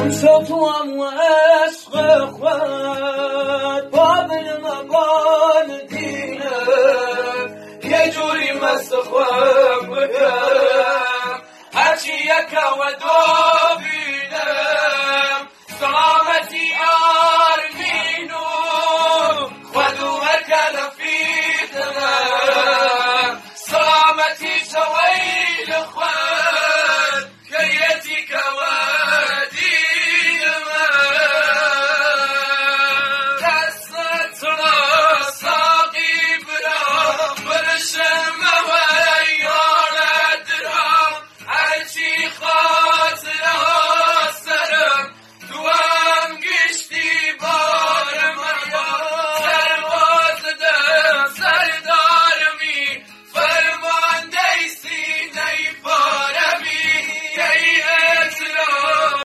تو هم و عشق خود بابل مبان دینه یه جوری مست خود بکن هرچی یکا و دو